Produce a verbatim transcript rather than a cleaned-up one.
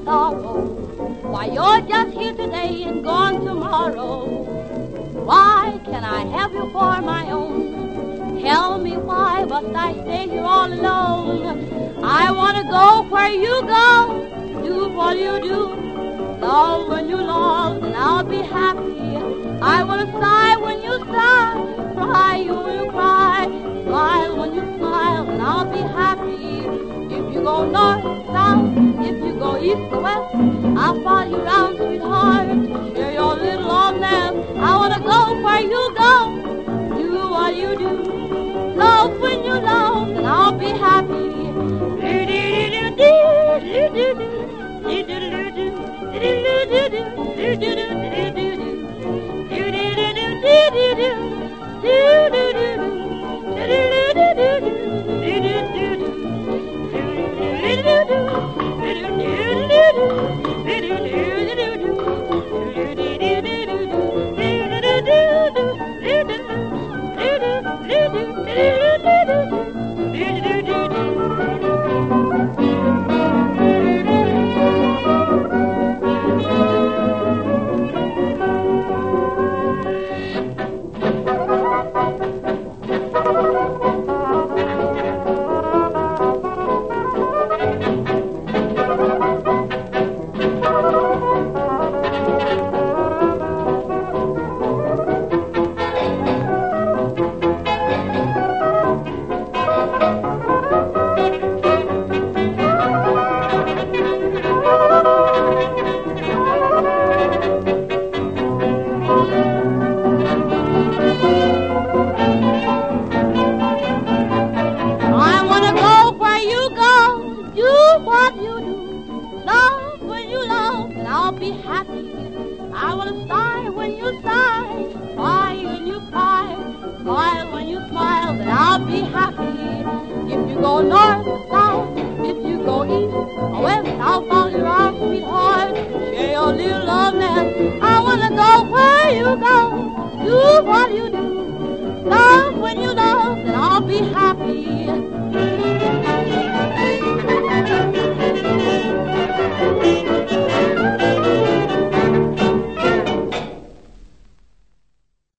sorrow. Why, you're just here today and gone tomorrow. Why can't I have you for my own? Tell me why must I stay here all alone? I want to go where you go, do what you do. Love when you love, and I'll be happy. I want to sigh when you sigh, cry when you cry, smile when you smile, and I'll be happy. If you go north, south, if you go east or west, I'll follow you round, sweetheart, share your little old nest. I want to go where you go, do what you do. Love when you love, and I'll be happy. What you do, love when you love, and I'll be happy. I want to sigh when you sigh, cry when you cry, smile when you smile, and I'll be happy.